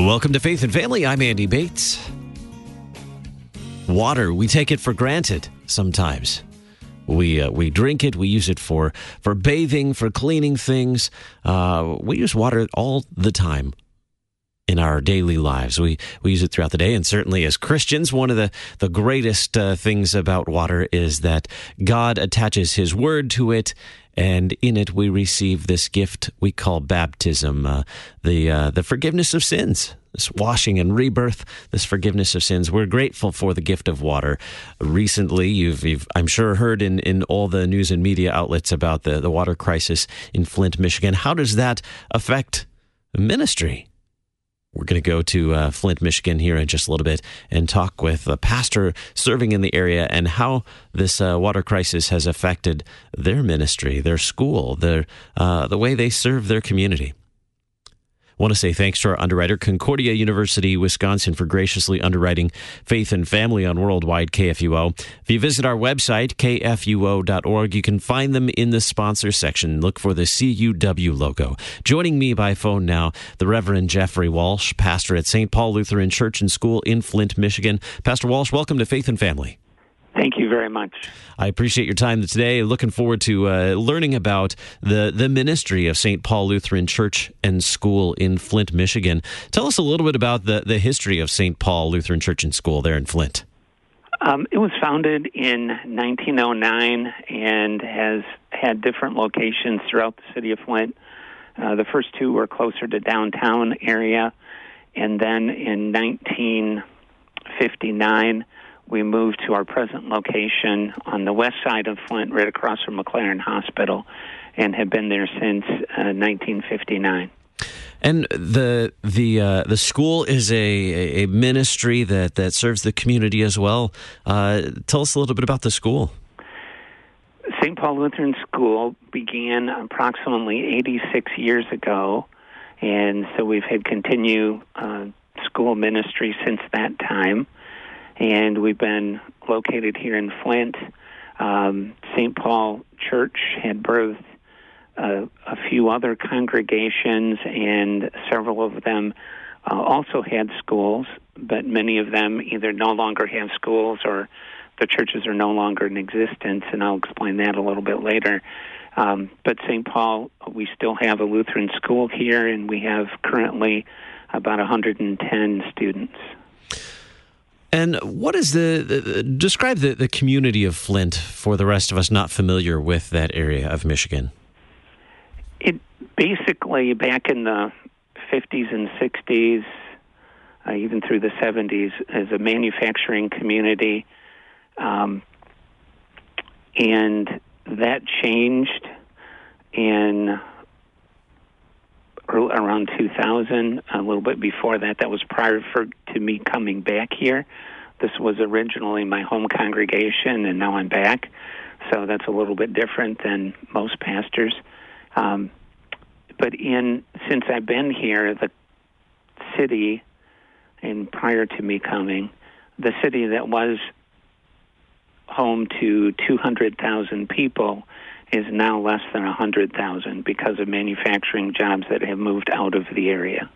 Welcome to Faith and Family. I'm Andy Bates. Water, we take it for granted sometimes. We drink it, we use it for bathing, for cleaning things. We use water all the time in our daily lives. We use it throughout the day, and certainly as Christians, one of the greatest things about water is that God attaches His Word to it, and in it we receive this gift we call baptism, the forgiveness of sins, this washing and rebirth, this forgiveness of sins. We're grateful for the gift of water. Recently, you've I'm sure heard in all the news and media outlets about the water crisis in Flint, Michigan. How does that affect ministry? We're going to go to Flint, Michigan here in just a little bit and talk with a pastor serving in the area and how this water crisis has affected their ministry, their school, the way they serve their community. I want to say thanks to our underwriter, Concordia University, Wisconsin, for graciously underwriting Faith and Family on Worldwide KFUO. If you visit our website, kfuo.org, you can find them in the sponsor section. Look for the CUW logo. Joining me by phone now, the Reverend Jeffrey Walsh, pastor at St. Paul Lutheran Church and School in Flint, Michigan. Pastor Walsh, welcome to Faith and Family. Thank you very much. I appreciate your time today. Looking forward to learning about the ministry of St. Paul Lutheran Church and School in Flint, Michigan. Tell us a little bit about the history of St. Paul Lutheran Church and School there in Flint. It was founded in 1909 and has had different locations throughout the city of Flint. The first two were closer to downtown area, and then in 1959, we moved to our present location on the west side of Flint, right across from McLaren Hospital, and have been there since 1959. And the school is a ministry that serves the community as well. Tell us a little bit about the school. St. Paul Lutheran School began approximately 86 years ago, and so we've had continued school ministry since that time. And we've been located here in Flint. St. Paul Church had birthed a few other congregations, and several of them also had schools, but many of them either no longer have schools or the churches are no longer in existence, and I'll explain that a little bit later. But St. Paul, we still have a Lutheran school here, and we have currently about 110 students. And what is describe the community of Flint for the rest of us not familiar with that area of Michigan? It basically, back in the 50s and 60s, even through the 70s, is a manufacturing community, and that changed in around 2000, a little bit before that. That was prior to me coming back here. This was originally my home congregation, and now I'm back. So that's a little bit different than most pastors. But since I've been here, the city, and prior to me coming, the city that was home to 200,000 people is now less than 100,000 because of manufacturing jobs that have moved out of the area.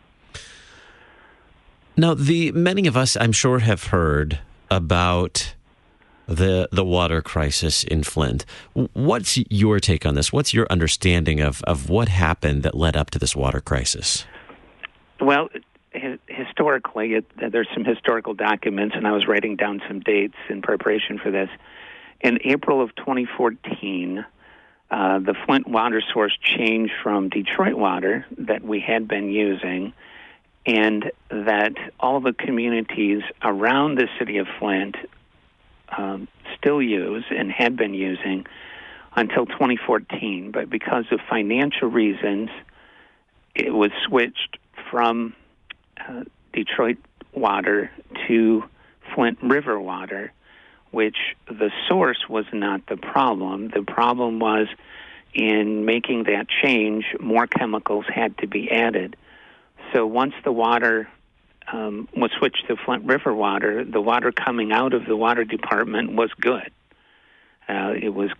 Now, many of us, I'm sure, have heard about the water crisis in Flint. What's your take on this? What's your understanding of what happened that led up to this water crisis? Well, historically, there's some historical documents, and I was writing down some dates in preparation for this. In April of 2014, the Flint water source changed from Detroit water that we had been using, and that all the communities around the city of Flint still use and had been using until 2014. But because of financial reasons, it was switched from Detroit water to Flint River water, which the source was not the problem. The problem was in making that change, more chemicals had to be added. So once the water was switched to Flint River water, the water coming out of the water department was good. It was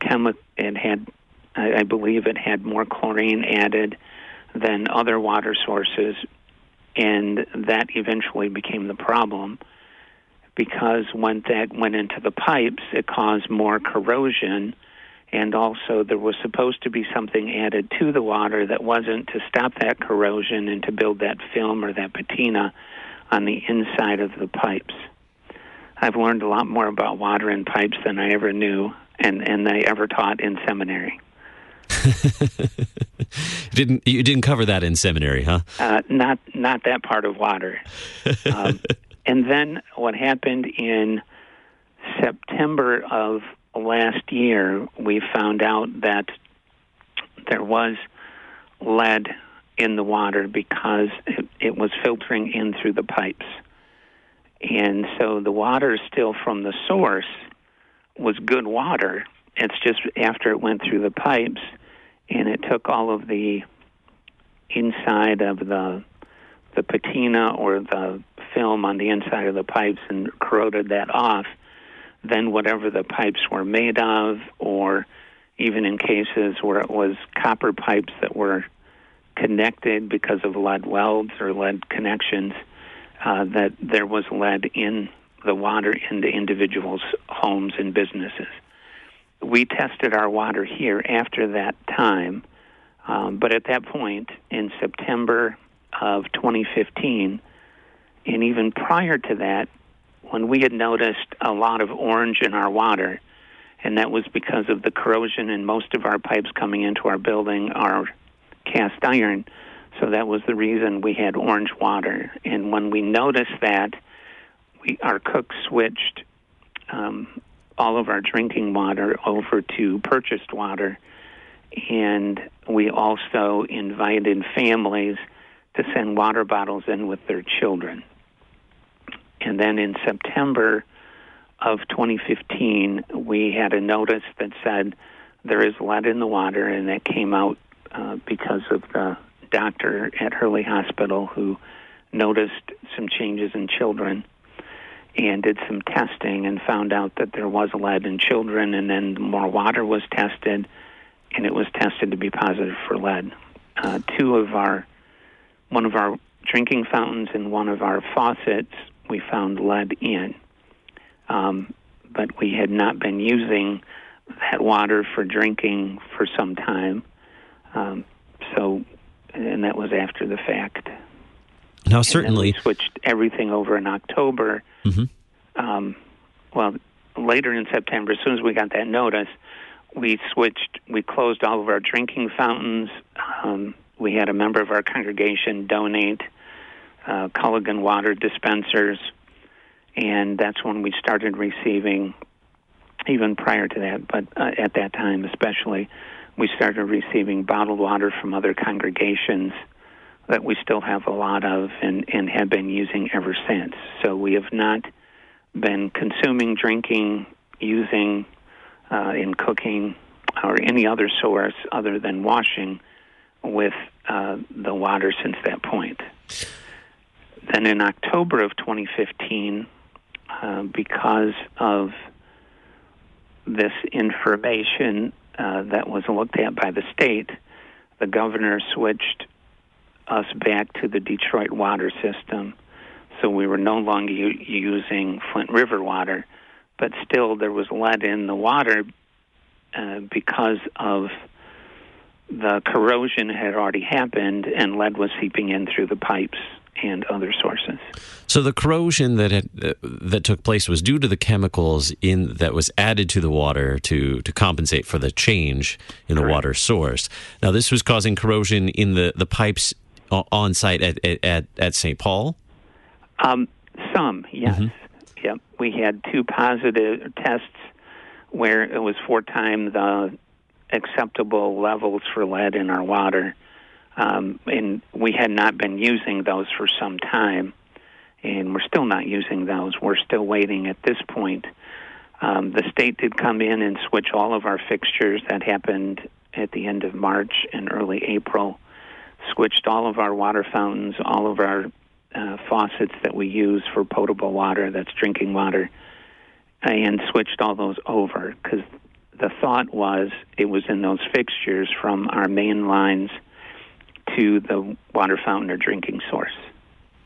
I believe it had more chlorine added than other water sources, and that eventually became the problem because when that went into the pipes, it caused more corrosion, and also there was supposed to be something added to the water that wasn't to stop that corrosion and to build that film or that patina on the inside of the pipes. I've learned a lot more about water in pipes than I ever knew and I ever taught in seminary. You didn't cover that in seminary, huh? Not that part of water. And then what happened in September of last year, we found out that there was lead in the water because it was filtering in through the pipes. And so the water still from the source was good water. It's just after it went through the pipes and it took all of the inside of the patina or the film on the inside of the pipes and corroded that off, then whatever the pipes were made of, or even in cases where it was copper pipes that were connected because of lead welds or lead connections, that there was lead in the water in the individuals' homes and businesses. We tested our water here after that time, but at that point in September of 2015, and even prior to that, when we had noticed a lot of orange in our water, and that was because of the corrosion in most of our pipes coming into our building are cast iron, so that was the reason we had orange water. And when we noticed that, our cook switched all of our drinking water over to purchased water, and we also invited families to send water bottles in with their children. And then in September of 2015, we had a notice that said there is lead in the water, and that came out because of the doctor at Hurley Hospital who noticed some changes in children and did some testing and found out that there was lead in children, and then more water was tested, and it was tested to be positive for lead. One of our drinking fountains and one of our faucets, we found lead in. But we had not been using that water for drinking for some time. And that was after the fact. Now, certainly, we switched everything over in October. Mm-hmm. Later in September, as soon as we got that notice, we closed all of our drinking fountains. We had a member of our congregation donate Culligan water dispensers, and that's when we started receiving, even prior to that, but at that time especially, we started receiving bottled water from other congregations that we still have a lot of and have been using ever since. So we have not been consuming, drinking, using in cooking or any other source other than washing with the water since that point. Then in October of 2015, because of this information that was looked at by the state, the governor switched us back to the Detroit water system. So we were no longer using Flint River water, but still there was lead in the water because of the corrosion had already happened and lead was seeping in through the pipes and other sources. So the corrosion that took place was due to the chemicals that was added to the water to compensate for the change in the water source. Now, this was causing corrosion in the pipes on site at St. Paul? Some, yes. Mm-hmm. Yep. We had 2 positive tests where it was 4 times the acceptable levels for lead in our water. And we had not been using those for some time, and we're still not using those. We're still waiting at this point. The state did come in and switch all of our fixtures. That happened at the end of March and early April. Switched all of our water fountains, all of our faucets that we use for potable water, that's drinking water, and switched all those over because the thought was it was in those fixtures from our main lines to the water fountain or drinking source.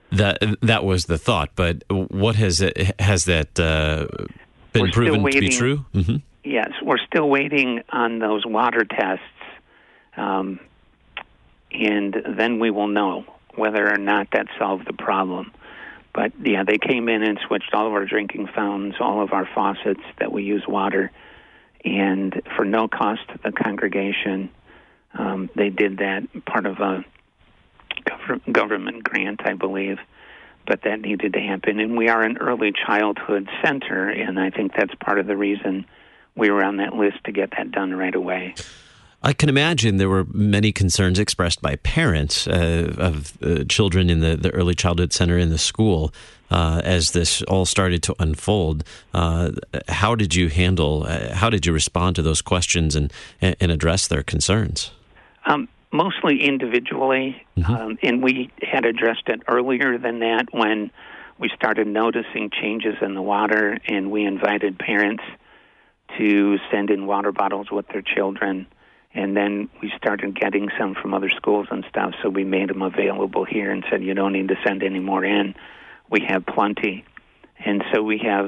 That was the thought, but what has that been proven to be true? Mm-hmm. Yes, we're still waiting on those water tests, and then we will know whether or not that solved the problem. But yeah, they came in and switched all of our drinking fountains, all of our faucets that we use water, and for no cost to the congregation, they did that, part of a government grant, I believe, but that needed to happen. And we are an early childhood center, and I think that's part of the reason we were on that list to get that done right away. I can imagine there were many concerns expressed by parents of children in the early childhood center in the school as this all started to unfold. How did you respond to those questions and address their concerns? Mostly individually, and we had addressed it earlier than that when we started noticing changes in the water, and we invited parents to send in water bottles with their children, and then we started getting some from other schools and stuff, so we made them available here and said, you don't need to send any more in. We have plenty. And so we have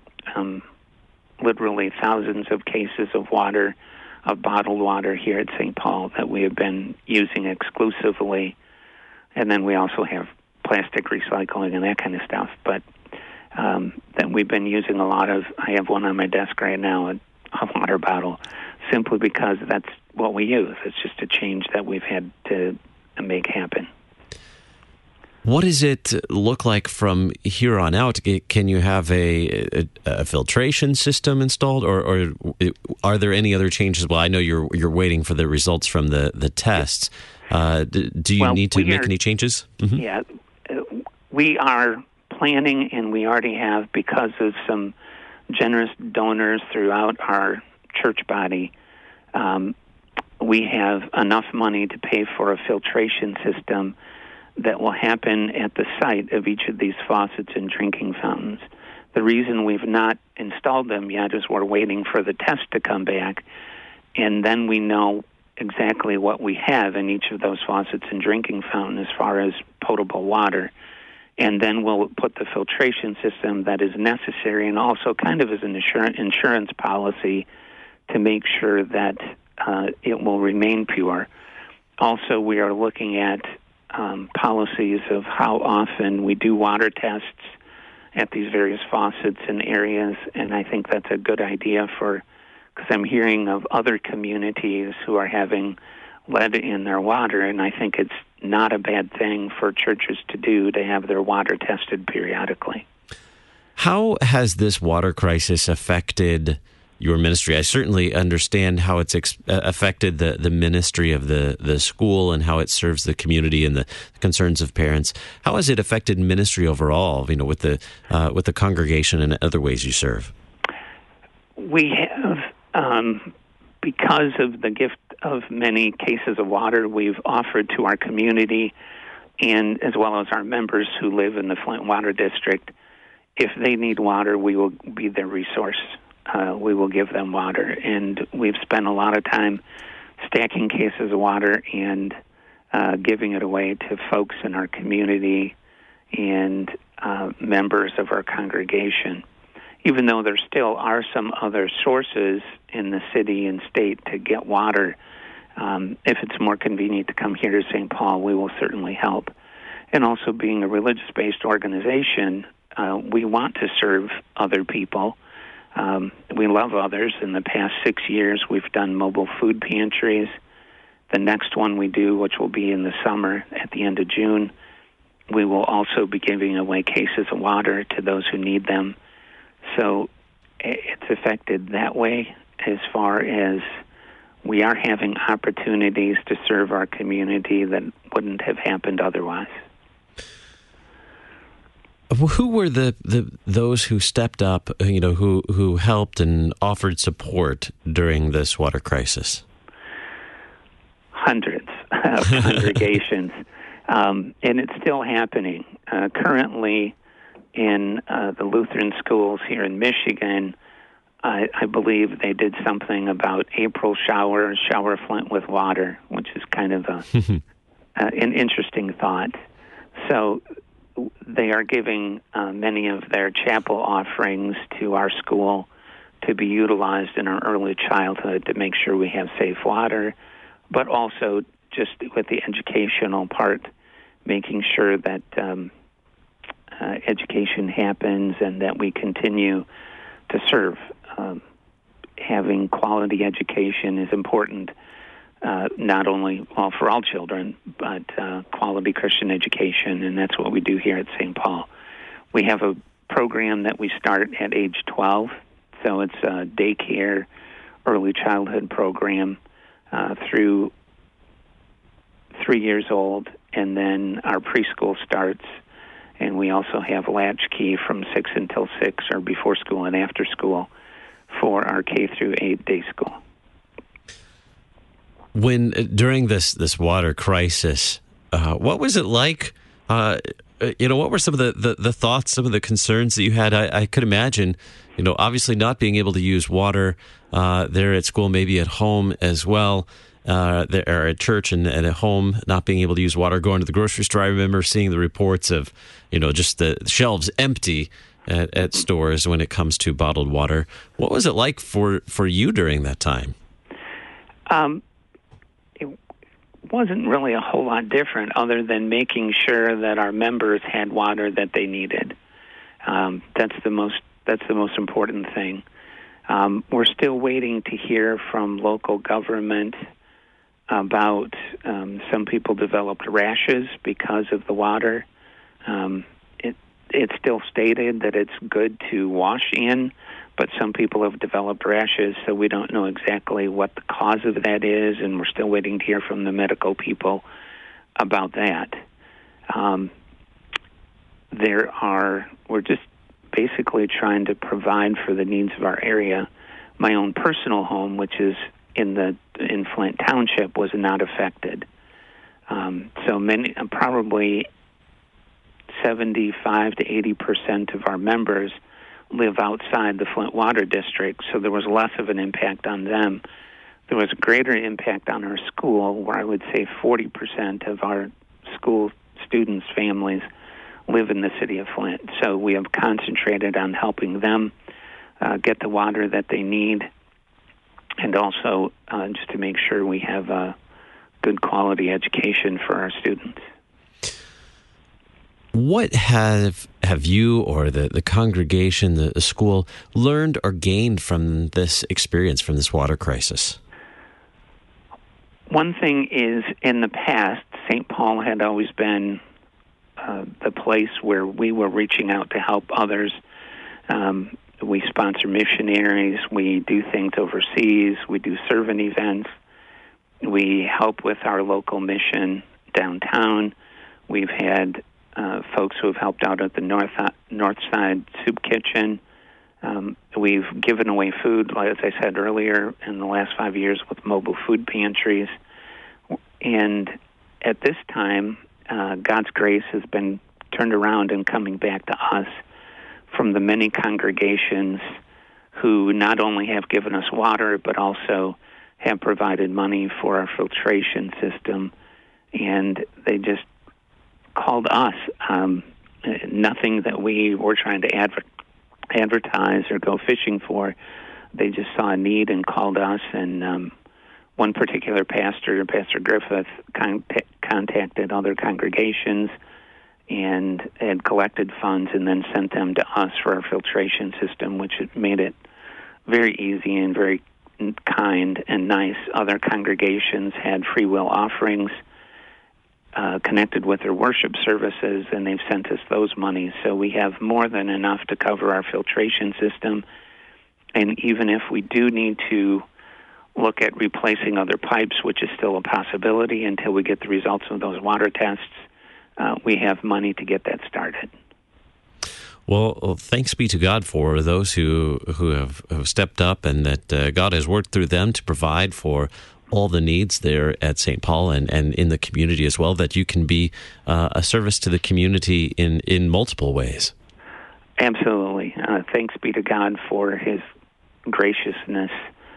literally thousands of cases of water, of bottled water here at St. Paul that we have been using exclusively. And then we also have plastic recycling and that kind of stuff. But that we've been using a lot of. I have one on my desk right now, a water bottle, simply because that's what we use. It's just a change that we've had to make happen. What does it look like from here on out? Can you have a filtration system installed, or are there any other changes? Well, I know you're waiting for the results from the tests. Do you need to make any changes? Mm-hmm. Yeah, we are planning, and we already have, because of some generous donors throughout our church body. We have enough money to pay for a filtration system that will happen at the site of each of these faucets and drinking fountains. The reason we've not installed them yet is we're waiting for the test to come back, and then we know exactly what we have in each of those faucets and drinking fountain as far as potable water. And then we'll put the filtration system that is necessary, and also kind of as an insurance policy to make sure that it will remain pure. Also, we are looking at policies of how often we do water tests at these various faucets and areas, and I think that's a good idea because I'm hearing of other communities who are having lead in their water, and I think it's not a bad thing for churches to do, to have their water tested periodically. How has this water crisis affected your ministry? I certainly understand how it's affected the ministry of the school and how it serves the community and the concerns of parents. How has it affected ministry overall, with the congregation and other ways you serve? We have, because of the gift of many cases of water we've offered to our community, and as well as our members who live in the Flint Water District, if they need water, we will be their resource. We will give them water, and we've spent a lot of time stacking cases of water and giving it away to folks in our community and members of our congregation. Even though there still are some other sources in the city and state to get water, if it's more convenient to come here to St. Paul, we will certainly help. And also, being a religious-based organization, we want to serve other people. We love others. In the past 6 years, we've done mobile food pantries. The next one we do, which will be in the summer at the end of June, we will also be giving away cases of water to those who need them. So it's affected that way, as far as we are having opportunities to serve our community that wouldn't have happened otherwise. Who were those who stepped up, who helped and offered support during this water crisis? Hundreds of congregations, and it's still happening. Currently, in the Lutheran schools here in Michigan, I believe they did something about April shower Flint with water, which is kind of an interesting thought. So they are giving many of their chapel offerings to our school to be utilized in our early childhood to make sure we have safe water, but also just with the educational part, making sure that education happens and that we continue to serve. Having quality education is important, not only for all children, but quality Christian education, and that's what we do here at St. Paul. We have a program that we start at age 12, so it's a daycare, early childhood program through 3 years old, and then our preschool starts, and we also have latchkey from 6 until 6, or before school and after school, for our K through 8 day school. When during this water crisis, what was it like? What were some of the thoughts, some of the concerns that you had? I could imagine, obviously not being able to use water there at school, maybe at home as well, there or at church and at home, not being able to use water. Going to the grocery store, I remember seeing the reports of, just the shelves empty at stores when it comes to bottled water. What was it like for you during that time? It wasn't really a whole lot different, other than making sure that our members had water that they needed. That's the most important thing. We're still waiting to hear from local government about some people developed rashes because of the water. It's still stated that it's good to wash in, but some people have developed rashes, so we don't know exactly what the cause of that is, and we're still waiting to hear from the medical people about that. We're just basically trying to provide for the needs of our area. My own personal home, which is in Flint Township, was not affected. Probably 75 to 80% of our members live outside the Flint Water District, so there was less of an impact on them. There was a greater impact on our school, where I would say 40% of our school students' families live in the city of Flint. So we have concentrated on helping them get the water that they need, and also just to make sure we have a good quality education for our students. What have you or the congregation, the school, learned or gained from this experience, from this water crisis? One thing is, in the past, St. Paul had always been the place where we were reaching out to help others. We sponsor missionaries. We do things overseas. We do servant events. We help with our local mission downtown. We've had folks who have helped out at the North Side Soup Kitchen. We've given away food, as I said earlier, in the last 5 years with mobile food pantries. And at this time, God's grace has been turned around and coming back to us from the many congregations who not only have given us water, but also have provided money for our filtration system. And they just called us. Nothing that we were trying to advertise or go fishing for. They just saw a need and called us. And one particular pastor, Pastor Griffith, contacted other congregations and had collected funds and then sent them to us for our filtration system, which made it very easy and very kind and nice. Other congregations had free will offerings connected with their worship services, and they've sent us those monies. So we have more than enough to cover our filtration system. And even if we do need to look at replacing other pipes, which is still a possibility until we get the results of those water tests, we have money to get that started. Well, thanks be to God for those who have stepped up, and that God has worked through them to provide for all the needs there at St. Paul and in the community as well, that you can be a service to the community in multiple ways. Absolutely. Thanks be to God for His graciousness.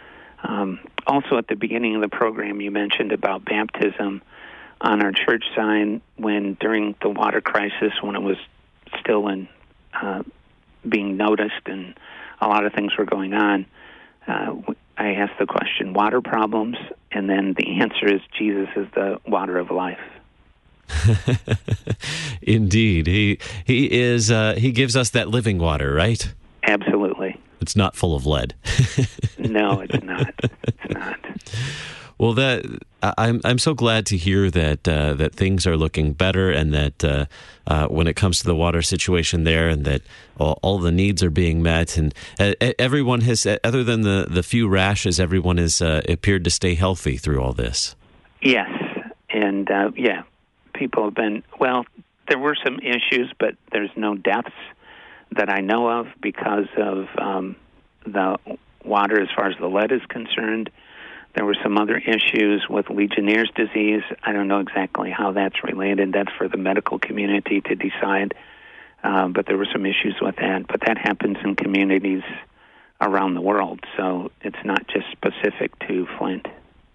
Also, at the beginning of the program, you mentioned about baptism. On our church sign, during the water crisis, when it was still being noticed, and a lot of things were going on, I asked the question, water problems, and then the answer is Jesus is the water of life. Indeed. He is, he gives us that living water, right? Absolutely. It's not full of lead. No, it's not. It's not. Well, I'm so glad to hear that things are looking better, and that when it comes to the water situation there, and that all the needs are being met, and everyone has, other than the few rashes, everyone has appeared to stay healthy through all this. Yes, and people have been, well, there were some issues, but there's no deaths that I know of because of the water as far as the lead is concerned. There were some other issues with Legionnaire's disease. I don't know exactly how that's related. That's for the medical community to decide. But there were some issues with that. But that happens in communities around the world, so it's not just specific to Flint.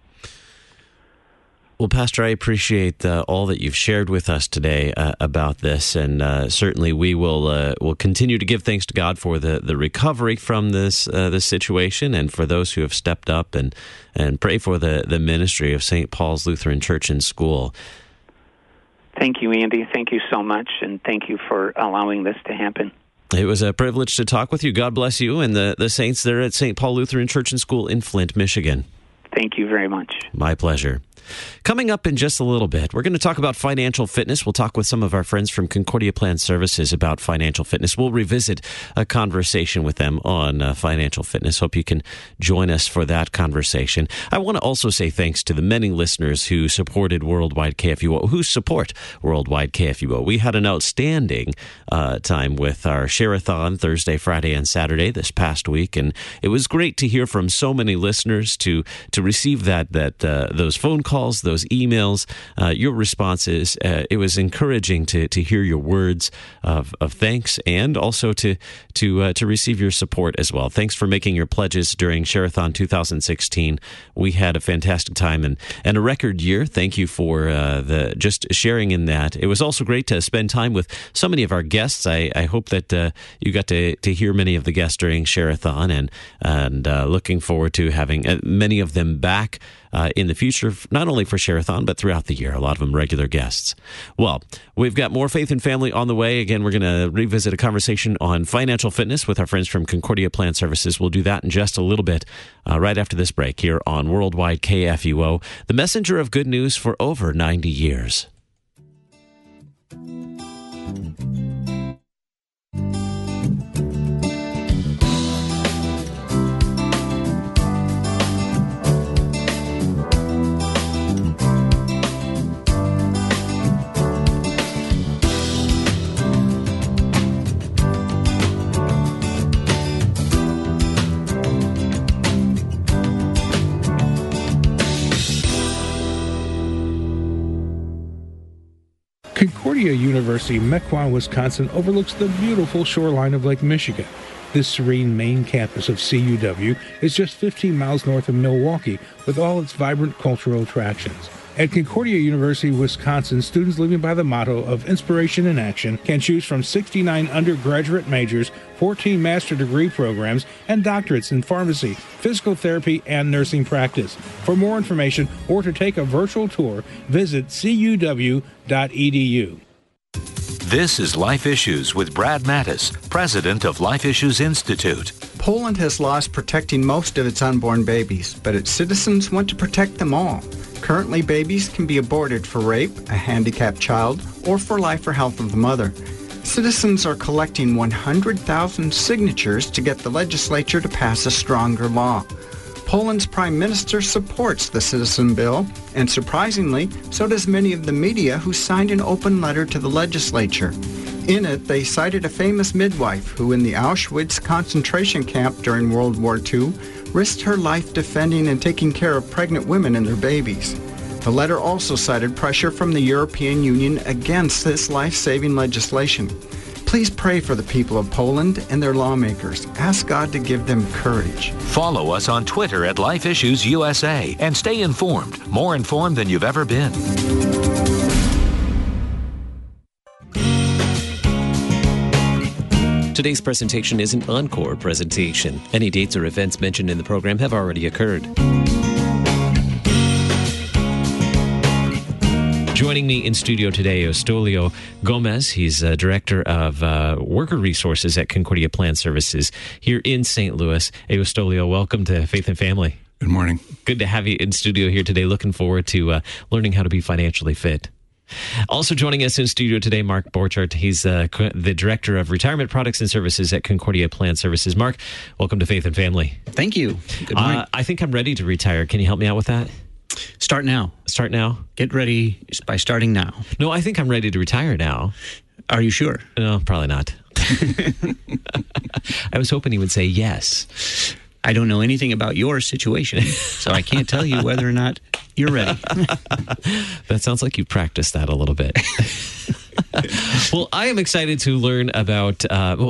Well, Pastor, I appreciate all that you've shared with us today about this, and certainly we will continue to give thanks to God for the recovery from this situation, and for those who have stepped up, and pray for the ministry of St. Paul's Lutheran Church and School. Thank you, Andy. Thank you so much, and thank you for allowing this to happen. It was a privilege to talk with you. God bless you and the saints there at St. Paul Lutheran Church and School in Flint, Michigan. Thank you very much. My pleasure. Coming up in just a little bit, we're going to talk about financial fitness. We'll talk with some of our friends from Concordia Plan Services about financial fitness. We'll revisit a conversation with them on financial fitness. Hope you can join us for that conversation. I want to also say thanks to the many listeners who supported Worldwide KFUO, who support Worldwide KFUO. We had an outstanding time with our Share-a-thon Thursday, Friday, and Saturday this past week, and it was great to hear from so many listeners, to receive those phone calls, those emails, your responses. It was encouraging to hear your words of thanks, and also to receive your support as well. Thanks for making your pledges during Share-a-thon 2016. We had a fantastic time and a record year. Thank you for just sharing in that. It was also great to spend time with so many of our guests. I hope that you got to hear many of the guests during Share-a-thon, and looking forward to having many of them back in the future, not only for Share-a-thon, but throughout the year. A lot of them regular guests. Well, we've got more Faith and Family on the way. Again, we're going to revisit a conversation on financial fitness with our friends from Concordia Plan Services. We'll do that in just a little bit, right after this break here on Worldwide KFUO, the messenger of good news for over 90 years. Concordia University, Mequon, Wisconsin overlooks the beautiful shoreline of Lake Michigan. This serene main campus of CUW is just 15 miles north of Milwaukee, with all its vibrant cultural attractions. At Concordia University, Wisconsin, students living by the motto of inspiration and action can choose from 69 undergraduate majors, 14 master degree programs, and doctorates in pharmacy, physical therapy, and nursing practice. For more information or to take a virtual tour, visit cuw.edu. This is Life Issues with Brad Mattis, president of Life Issues Institute. Poland has laws protecting most of its unborn babies, but its citizens want to protect them all. Currently, babies can be aborted for rape, a handicapped child, or for life or health of the mother. Citizens are collecting 100,000 signatures to get the legislature to pass a stronger law. Poland's prime minister supports the citizen bill, and surprisingly, so does many of the media who signed an open letter to the legislature. In it, they cited a famous midwife who, in the Auschwitz concentration camp during World War II, risked her life defending and taking care of pregnant women and their babies. The letter also cited pressure from the European Union against this life-saving legislation. Please pray for the people of Poland and their lawmakers. Ask God to give them courage. Follow us on Twitter at Life Issues USA and stay informed, more informed than you've ever been. Today's presentation is an encore presentation. Any dates or events mentioned in the program have already occurred. Joining me in studio today, Eustolio Gomez. He's Director of Worker Resources at Concordia Plan Services here in St. Louis. Eustolio, welcome to Faith and Family. Good morning. Good to have you in studio here today. Looking forward to learning how to be financially fit. Also joining us in studio today, Mark Borchardt. He's the Director of Retirement Products and Services at Concordia Plan Services. Mark, welcome to Faith and Family. Thank you. Good morning. I think I'm ready to retire. Can you help me out with that? Start now. Start now? Get ready by starting now. No, I think I'm ready to retire now. Are you sure? No, probably not. I was hoping he would say yes. I don't know anything about your situation, so I can't tell you whether or not you're ready. That sounds like you practiced that a little bit. Well, I am excited to learn about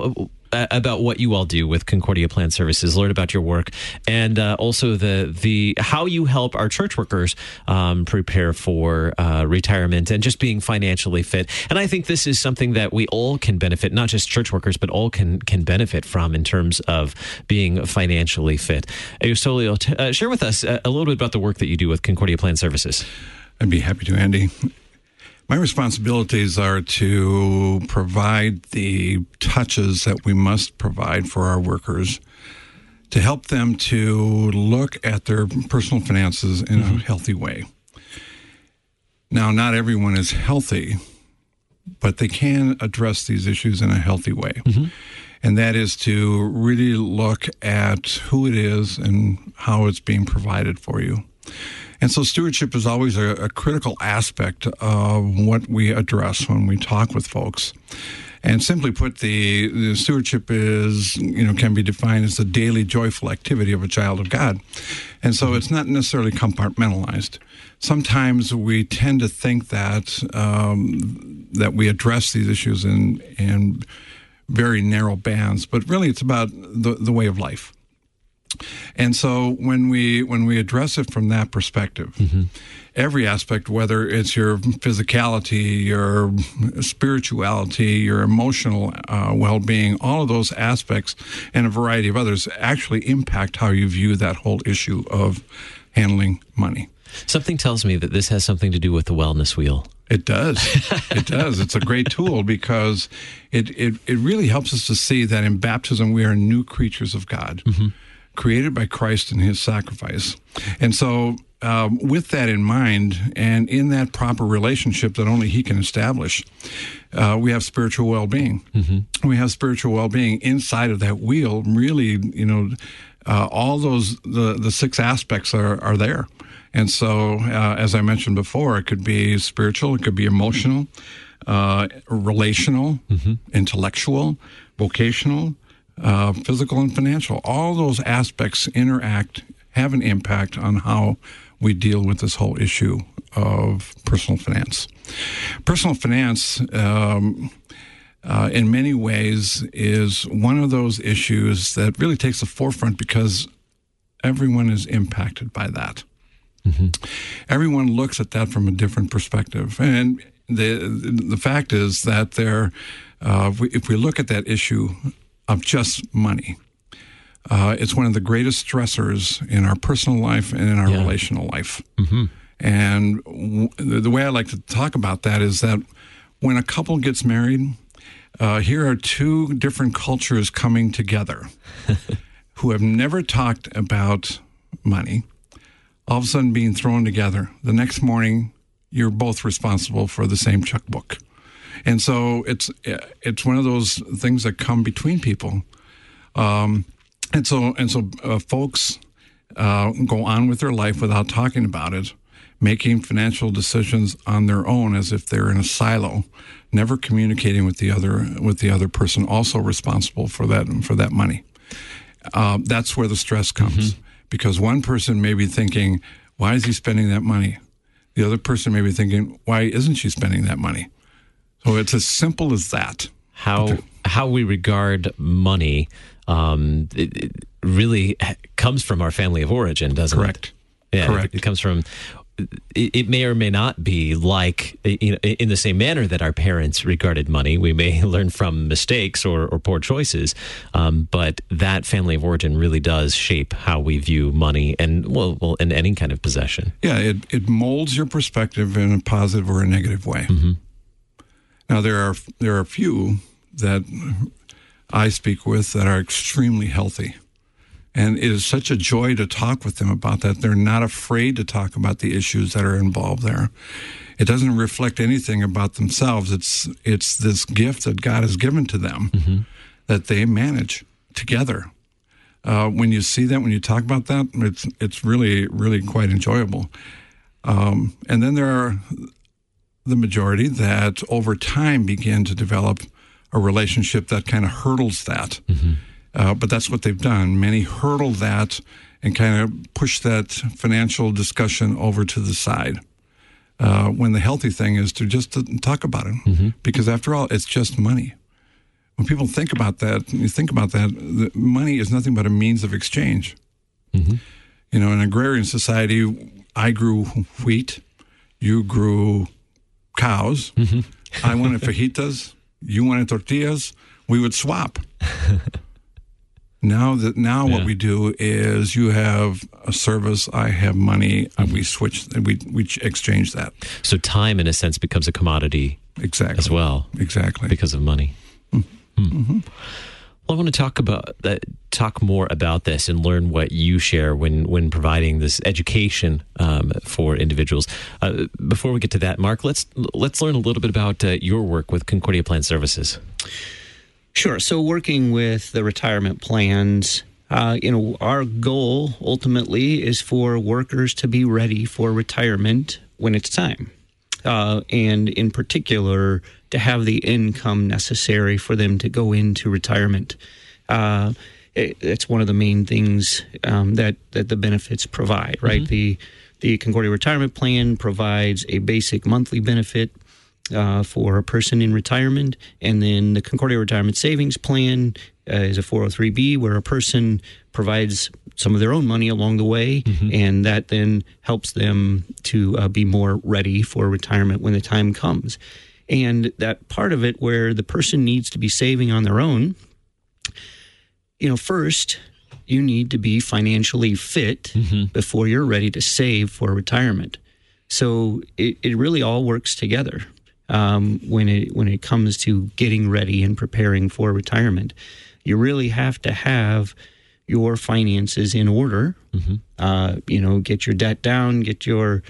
what you all do with Concordia Plan Services, learn about your work, and also the how you help our church workers prepare for retirement and just being financially fit. And I think this is something that we all can benefit, not just church workers, but all can benefit from in terms of being financially fit. Eustolio, share with us a little bit about the work that you do with Concordia Plan Services. I'd be happy to, Andy. My responsibilities are to provide the touches that we must provide for our workers to help them to look at their personal finances in a healthy way. Now, not everyone is healthy, but they can address these issues in a healthy way. And that is to really look at who it is and how it's being provided for you. And so stewardship is always a critical aspect of what we address when we talk with folks. And simply put, the stewardship is, can be defined as the daily joyful activity of a child of God. And so it's not necessarily compartmentalized. Sometimes we tend to think that that we address these issues in very narrow bands, but really it's about the way of life. And so when we address it from that perspective, every aspect, whether it's your physicality, your spirituality, your emotional well-being, all of those aspects and a variety of others actually impact how you view that whole issue of handling money. Something tells me that this has something to do with the wellness wheel. It does. It does. It's a great tool because it really helps us to see that in baptism we are new creatures of God. Created by Christ and his sacrifice. And so with that in mind and in that proper relationship that only he can establish, we have spiritual well-being. We have spiritual well-being inside of that wheel. Really, all those, the six aspects are there. And so, as I mentioned before, it could be spiritual, it could be emotional, relational, intellectual, vocational, physical and financial. All those aspects have an impact on how we deal with this whole issue of personal finance. Personal finance, in many ways, is one of those issues that really takes the forefront because everyone is impacted by that. Everyone looks at that from a different perspective. And the fact is that if we look at that issue of just money, it's one of the greatest stressors in our personal life and in our relational life. And the way I like to talk about that is that when a couple gets married, here are two different cultures coming together who have never talked about money, all of a sudden being thrown together. The next morning, you're both responsible for the same checkbook. And so it's one of those things that come between people, and so folks go on with their life without talking about it, making financial decisions on their own as if they're in a silo, never communicating with the other person also responsible for that money. That's where the stress comes, because one person may be thinking, "Why is he spending that money?" The other person may be thinking, "Why isn't she spending that money?" So it's as simple as that. How we regard money it really comes from our family of origin, doesn't Correct. it? Yeah, Correct. It comes from it may or may not be like, in the same manner that our parents regarded money. We may learn from mistakes or poor choices, but that family of origin really does shape how we view money and, well, in any kind of possession. Yeah, it molds your perspective in a positive or a negative way. Mm-hmm. Now, there are a few that I speak with that are extremely healthy. And it is such a joy to talk with them about that. They're not afraid to talk about the issues that are involved there. It doesn't reflect anything about themselves. It's this gift that God has given to them that they manage together. When you see that, when you talk about that, it's really, really quite enjoyable. And then there are the majority that over time begin to develop a relationship that kind of hurdles that. But that's what they've done. Many hurdle that and kind of push that financial discussion over to the side. When the healthy thing is to just talk about it. Because after all, it's just money. When people think about that, money is nothing but a means of exchange. In an agrarian society, I grew wheat, you grew cows. I wanted fajitas, you wanted tortillas. We would swap. Now what we do is you have a service, I have money, and we switch, we exchange that. So time, in a sense, becomes a commodity as well. Exactly. Because of money. Well, I want to talk more about this and learn what you share when providing this education for individuals. Before we get to that, Mark, let's learn a little bit about your work with Concordia Plan Services. Sure. So working with the retirement plans, our goal ultimately is for workers to be ready for retirement when it's time. And in particular, to have the income necessary for them to go into retirement. It's one of the main things that the benefits provide, right? The Concordia Retirement Plan provides a basic monthly benefit for a person in retirement, and then the Concordia Retirement Savings Plan is a 403B where a person provides some of their own money along the way, and that then helps them to be more ready for retirement when the time comes. And that part of it where the person needs to be saving on their own, first, you need to be financially fit before you're ready to save for retirement. So it really all works together when it comes to getting ready and preparing for retirement. You really have to have your finances in order. Get your debt down, get your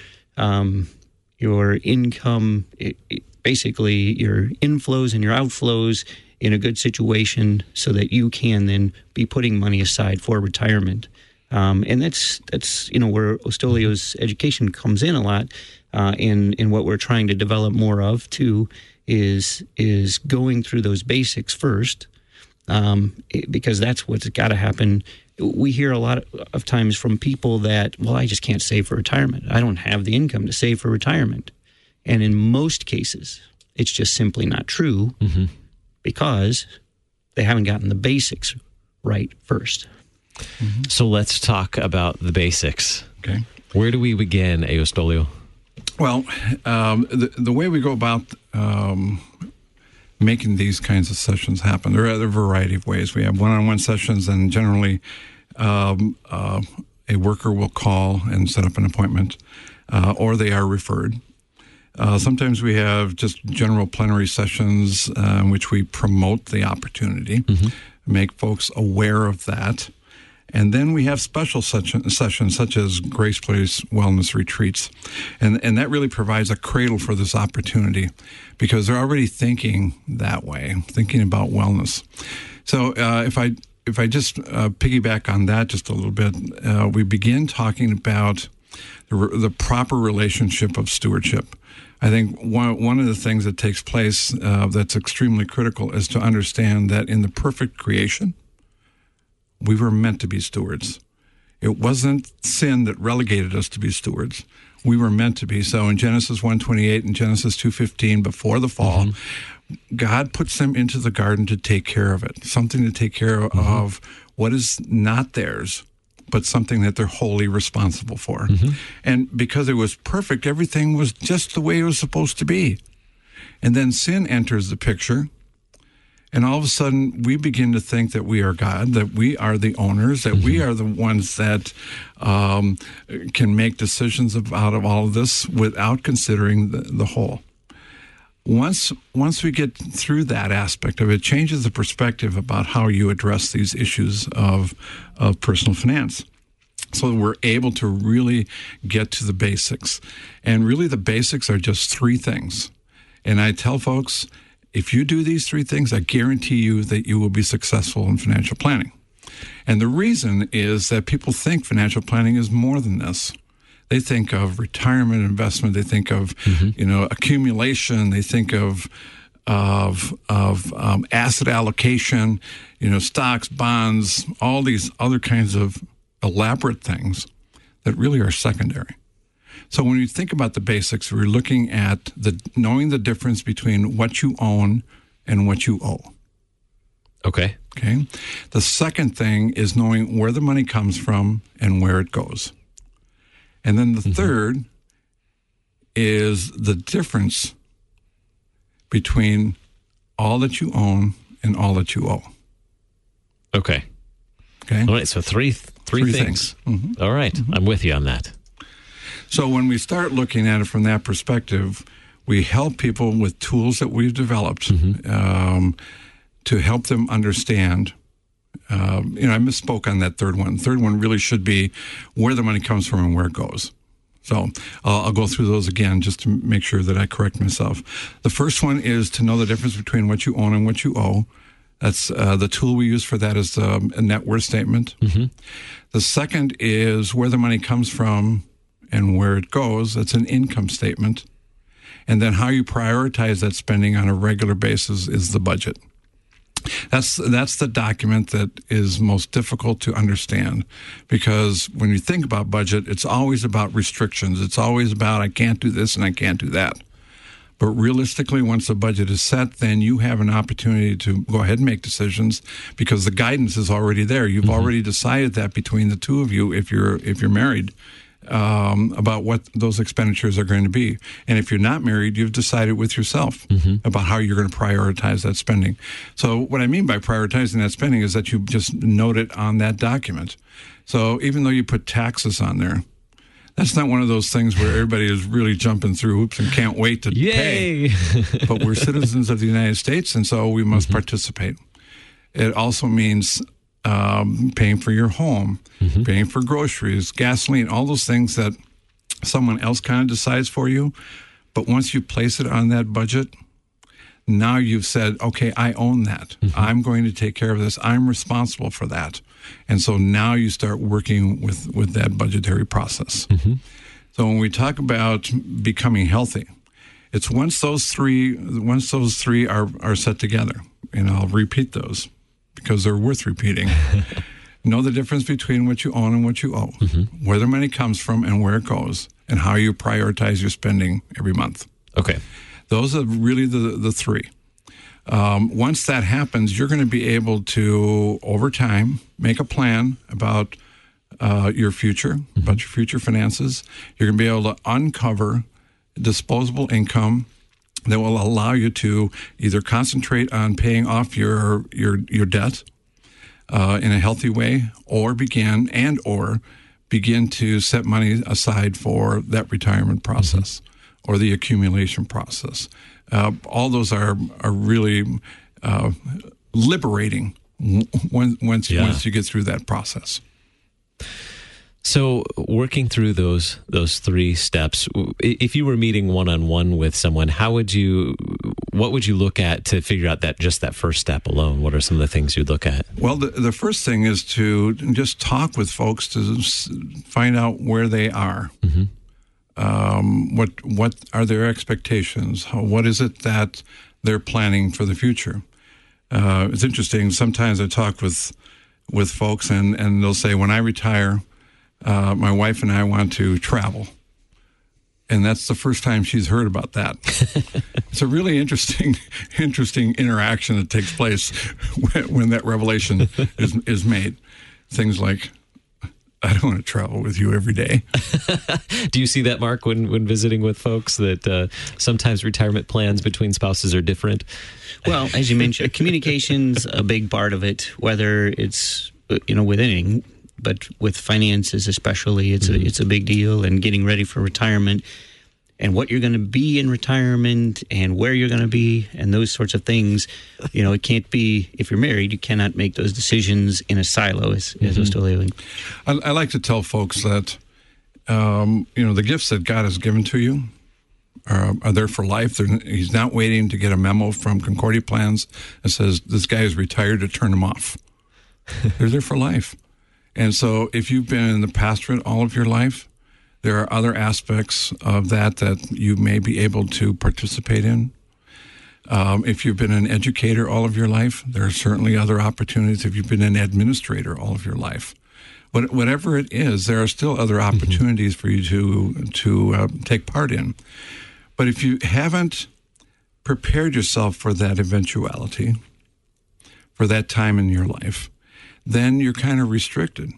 income, basically your inflows and your outflows in a good situation so that you can then be putting money aside for retirement. And that's where Ostolio's education comes in a lot, in what we're trying to develop more of too, is going through those basics first, because that's what's got to happen. We hear a lot of times from people that, well, I just can't save for retirement. I don't have the income to save for retirement. And in most cases, it's just simply not true because they haven't gotten the basics right first. So let's talk about the basics. Okay. Where do we begin, Ostolio? Well, the way we go about making these kinds of sessions happen, there are a variety of ways. We have one-on-one sessions, and generally a worker will call and set up an appointment, or they are referred. Sometimes we have just general plenary sessions in which we promote the opportunity, make folks aware of that. And then we have special sessions such as Grace Place Wellness Retreats. And that really provides a cradle for this opportunity because they're already thinking that way, thinking about wellness. So if I just piggyback on that just a little bit, we begin talking about the proper relationship of stewardship. I think one of the things that takes place that's extremely critical is to understand that in the perfect creation, we were meant to be stewards. It wasn't sin that relegated us to be stewards. We were meant to be. So in Genesis 1:28 and Genesis 2:15, before the fall, God puts them into the garden to take care of it, something to take care of what is not theirs, but something that they're wholly responsible for. And because it was perfect, everything was just the way it was supposed to be. And then sin enters the picture, and all of a sudden we begin to think that we are God, that we are the owners, that we are the ones that can make decisions out of all of this without considering the whole. Once we get through that aspect of it, changes the perspective about how you address these issues of personal finance. So we're able to really get to the basics. And really the basics are just three things. And I tell folks, if you do these three things, I guarantee you that you will be successful in financial planning. And the reason is that people think financial planning is more than this. They think of retirement investment. They think of, accumulation. They think of asset allocation, stocks, bonds, all these other kinds of elaborate things that really are secondary. So when you think about the basics, we're looking at knowing the difference between what you own and what you owe. Okay. Okay. The second thing is knowing where the money comes from and where it goes. And then the third is the difference between all that you own and all that you owe. Okay. Okay. All right. So three things. All right. I'm with you on that. So when we start looking at it from that perspective, we help people with tools that we've developed to help them understand. I misspoke on that third one. Third one really should be where the money comes from and where it goes. So I'll go through those again just to make sure that I correct myself. The first one is to know the difference between what you own and what you owe. That's the tool we use for that is a net worth statement. The second is where the money comes from and where it goes. That's an income statement. And then how you prioritize that spending on a regular basis is the budget. That's the document that is most difficult to understand, because when you think about budget, it's always about restrictions. It's always about I can't do this and I can't do that. But realistically, once the budget is set, then you have an opportunity to go ahead and make decisions because the guidance is already there. You've already decided that between the two of you, if you're married, about what those expenditures are going to be. And if you're not married, you've decided with yourself about how you're going to prioritize that spending. So what I mean by prioritizing that spending is that you just note it on that document. So even though you put taxes on there, that's not one of those things where everybody is really jumping through hoops and can't wait to pay. But we're citizens of the United States, and so we must participate. It also means paying for your home, paying for groceries, gasoline, all those things that someone else kind of decides for you. But once you place it on that budget, now you've said, okay, I own that. I'm going to take care of this. I'm responsible for that. And so now you start working with that budgetary process. So when we talk about becoming healthy, it's once those three are set together, and I'll repeat those because they're worth repeating. Know the difference between what you own and what you owe, where the money comes from and where it goes, and how you prioritize your spending every month. Okay. Those are really the three. Once that happens, you're going to be able to, over time, make a plan about your future, about your future finances. You're going to be able to uncover disposable income that will allow you to either concentrate on paying off your debt in a healthy way, or begin to set money aside for that retirement process or the accumulation process. All those are really liberating once you get through that process. So working through those three steps, if you were meeting one-on-one with someone, what would you look at to figure out that first step alone? What are some of the things you'd look at? Well, the first thing is to just talk with folks to find out where they are. What are their expectations? What is it that they're planning for the future? It's interesting. Sometimes I talk with folks and they'll say, when I retire, my wife and I want to travel. And that's the first time she's heard about that. It's a really interesting interaction that takes place when that revelation is made. Things like, I don't want to travel with you every day. Do you see that, Mark, when visiting with folks, that sometimes retirement plans between spouses are different? Well, as you mentioned, communication's a big part of it, whether it's, with anything, but with finances especially, it's a big deal, and getting ready for retirement and what you're going to be in retirement and where you're going to be and those sorts of things. It can't be, if you're married, you cannot make those decisions in a silo, as we're still living. I like to tell folks that, the gifts that God has given to you are there for life. He's not waiting to get a memo from Concordia Plans that says this guy is retired to turn them off. They're there for life. And so if you've been in the pastorate all of your life, there are other aspects of that you may be able to participate in. If you've been an educator all of your life, there are certainly other opportunities. If you've been an administrator all of your life, whatever it is, there are still other opportunities for you to take part in. But if you haven't prepared yourself for that eventuality, for that time in your life, then you're kind of restricted.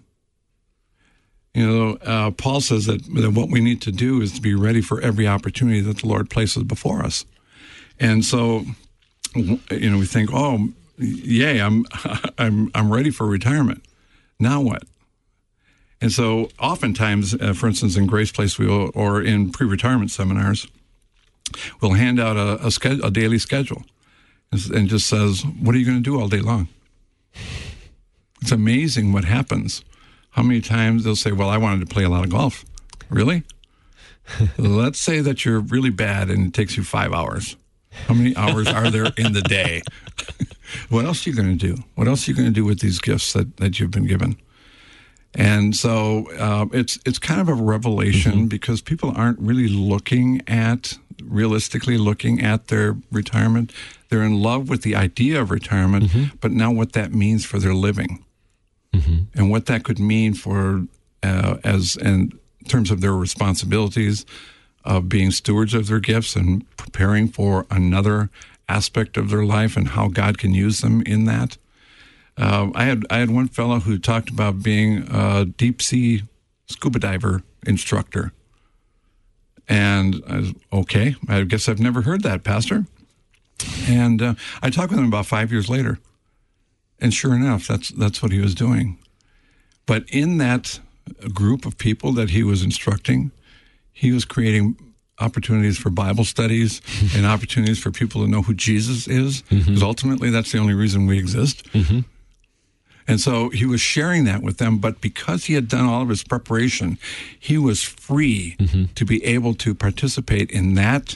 Paul says that what we need to do is to be ready for every opportunity that the Lord places before us. And so, we think, oh, yay, I'm ready for retirement. Now what? And so oftentimes, for instance, in Grace Place, or in pre-retirement seminars, we'll hand out a daily schedule and just says, what are you going to do all day long? It's amazing what happens. How many times they'll say, well, I wanted to play a lot of golf. Really? Let's say that you're really bad and it takes you 5 hours. How many hours are there in the day? What else are you going to do? What else are you going to do with these gifts that you've been given? And so it's kind of a revelation because people aren't really realistically looking at their retirement. They're in love with the idea of retirement, but now what that means for their living. And what that could mean for, in terms of their responsibilities of being stewards of their gifts and preparing for another aspect of their life and how God can use them in that. I had one fellow who talked about being a deep sea scuba diver instructor, and I was, okay, I guess I've never heard that, Pastor. And I talked with him about 5 years later. And sure enough, that's what he was doing. But in that group of people that he was instructing, he was creating opportunities for Bible studies and opportunities for people to know who Jesus is, because ultimately that's the only reason we exist. And so he was sharing that with them, but because he had done all of his preparation, he was free to be able to participate in that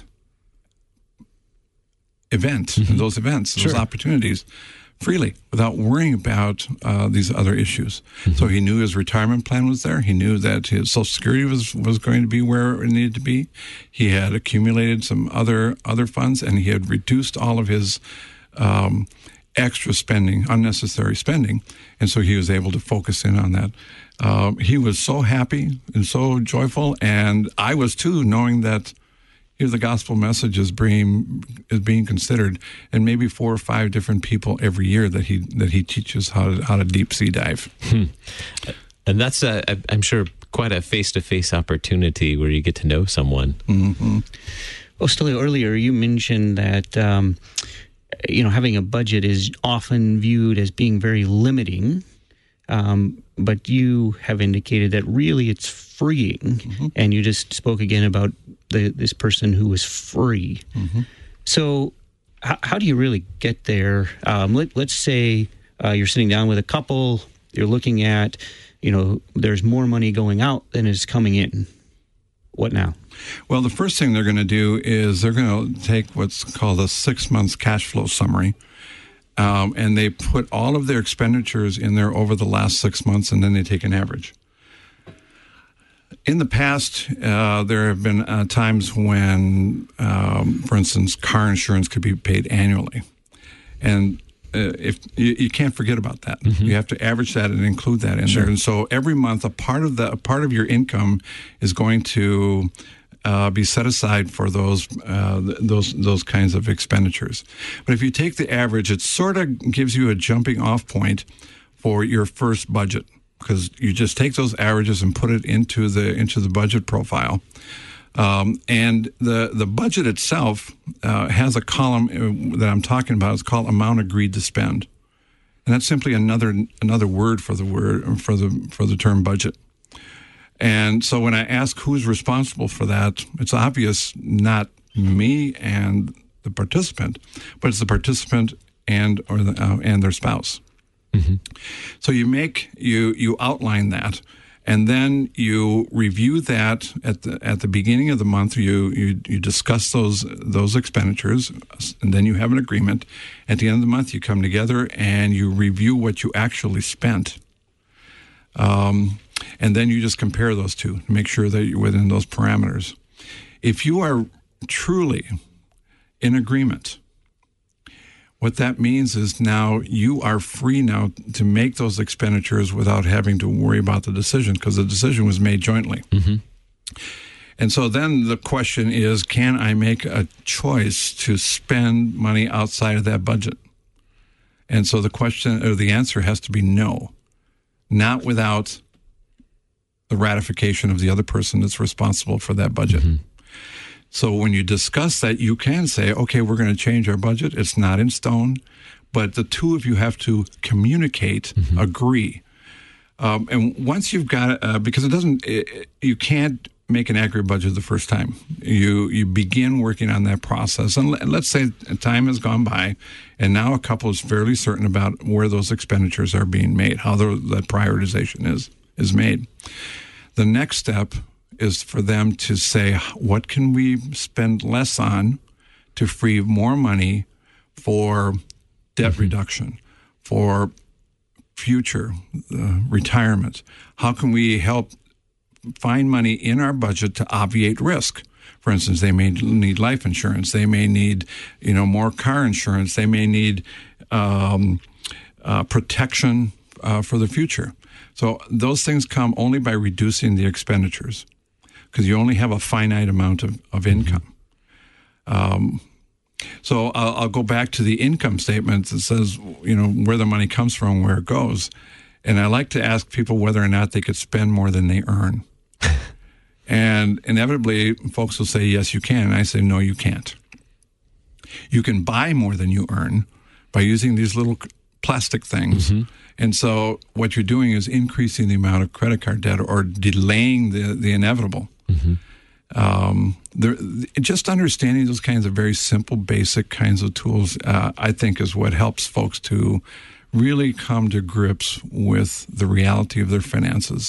event, those events, those opportunities, freely, without worrying about these other issues. So he knew his retirement plan was there. He knew that his Social Security was going to be where it needed to be. He had accumulated some other funds, and he had reduced all of his extra spending, unnecessary spending, and so he was able to focus in on that. He was so happy and so joyful, and I was too, knowing that here the gospel message is being considered, and maybe 4 or 5 different people every year that he teaches how to deep sea dive. And that's I'm sure quite a face-to-face opportunity where you get to know someone. Well, Stilio, earlier you mentioned that having a budget is often viewed as being very limiting, but you have indicated that really it's freeing, and you just spoke again about this person who was free. So how do you really get there? Let's say you're sitting down with a couple, you're looking at, there's more money going out than is coming in. What now? Well, the first thing they're going to do is they're going to take what's called a 6 months cash flow summary, and they put all of their expenditures in there over the last 6 months, and then they take an average. In the past, there have been times when, for instance, car insurance could be paid annually. And if you can't forget about that. You have to average that and include that in there. And so every month, a part of your income is going to be set aside for those kinds of expenditures. But if you take the average, it sort of gives you a jumping off point for your first budget. because you just take those averages and put it into the budget profile. And the budget itself has a column that I'm talking about. It's called amount agreed to spend, and that's simply another word for the term budget. And so when I ask who's responsible for that, it's obvious not me and the participant, but it's the participant and their spouse. Mm-hmm. So you outline that, and then you review that at the beginning of the month. You discuss those expenditures, and then you have an agreement. At the end of the month, you come together and you review what you actually spent. And then you just compare those two to make sure that you're within those parameters. If you are truly in agreement, what that means is now you are free now to make those expenditures without having to worry about the decision, because the decision was made jointly. Mm-hmm. And so then the question is, can I make a choice to spend money outside of that budget? And so the answer has to be no, not without the ratification of the other person that's responsible for that budget. Mm-hmm. So when you discuss that, you can say, okay, we're going to change our budget. It's not in stone, but the two of you have to communicate, mm-hmm. agree. And once you've got it, because you can't make an accurate budget the first time. You begin working on that process. And let's say time has gone by, and now a couple is fairly certain about where those expenditures are being made, how that prioritization is made. The next step is for them to say, what can we spend less on to free more money for debt mm-hmm. reduction, for future retirement? How can we help find money in our budget to obviate risk? For instance, they may need life insurance. They may need, more car insurance. They may need protection for the future. So those things come only by reducing the expenditures, because you only have a finite amount of income. So I'll go back to the income statement that says, where the money comes from, where it goes. And I like to ask people whether or not they could spend more than they earn. And inevitably, folks will say, yes, you can. And I say, no, you can't. You can buy more than you earn by using these little plastic things. Mm-hmm. And so what you're doing is increasing the amount of credit card debt or delaying the inevitable. Mm-hmm. Just understanding those kinds of very simple, basic kinds of tools, I think, is what helps folks to really come to grips with the reality of their finances.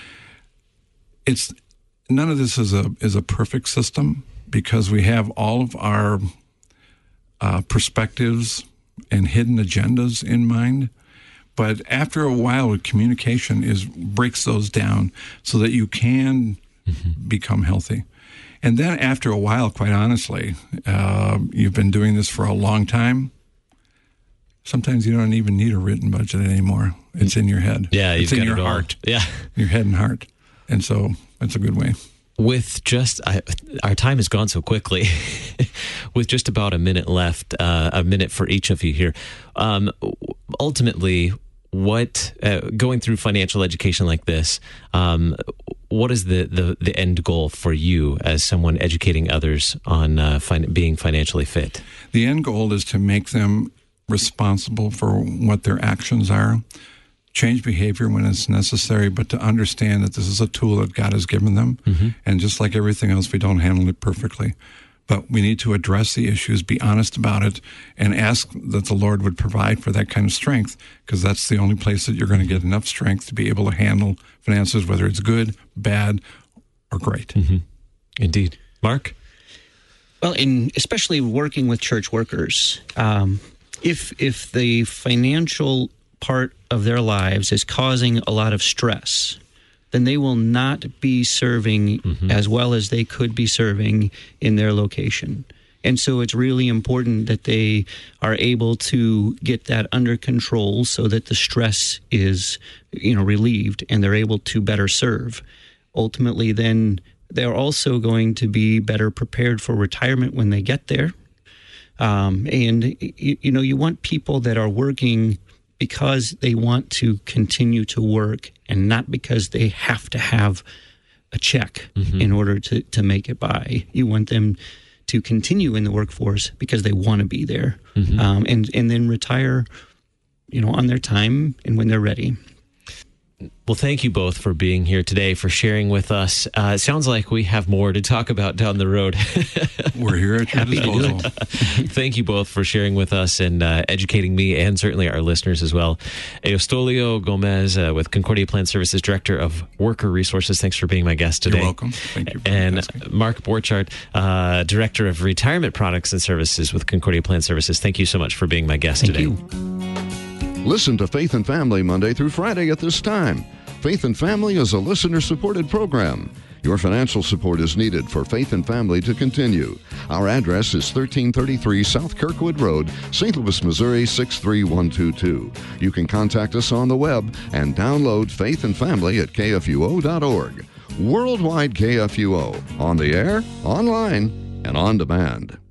None of this is a perfect system, because we have all of our perspectives and hidden agendas in mind. But after a while, communication breaks those down so that you can mm-hmm. become healthy. And then after a while, quite honestly, you've been doing this for a long time. Sometimes you don't even need a written budget anymore. It's in your head. Yeah, it's in your heart. Yeah, your head and heart. And so that's a good way. With our time has gone so quickly. With just about a minute left, a minute for each of you here. Ultimately, what going through financial education like this, what is the end goal for you as someone educating others on being financially fit? The end goal is to make them responsible for what their actions are, change behavior when it's necessary, but to understand that this is a tool that God has given them. Mm-hmm. And just like everything else, we don't handle it perfectly. But we need to address the issues, be honest about it, and ask that the Lord would provide for that kind of strength, because that's the only place that you're going to get enough strength to be able to handle finances, whether it's good, bad, or great. Mm-hmm. Indeed. Mark? Well, especially working with church workers, if the financial part of their lives is causing a lot of stress, then they will not be serving mm-hmm. as well as they could be serving in their location. And so it's really important that they are able to get that under control so that the stress is, relieved, and they're able to better serve. Ultimately, then they're also going to be better prepared for retirement when they get there. And you want people that are working because they want to continue to work and not because they have to have a check in order to make it by. You want them to continue in the workforce because they want to be there, and then retire, on their time and when they're ready. Well, thank you both for being here today, for sharing with us. It sounds like we have more to talk about down the road. We're here at your disposal. Thank you both for sharing with us and educating me and certainly our listeners as well. Eustolio Gomez with Concordia Plan Services, Director of Worker Resources. Thanks for being my guest today. You're welcome. Thank you. And Mark Borchardt, Director of Retirement Products and Services with Concordia Plan Services. Thank you so much for being my guest today. Thank you. Listen to Faith and Family Monday through Friday at this time. Faith and Family is a listener-supported program. Your financial support is needed for Faith and Family to continue. Our address is 1333 South Kirkwood Road, St. Louis, Missouri 63122. You can contact us on the web and download Faith and Family at kfuo.org. Worldwide KFUO, on the air, online, and on demand.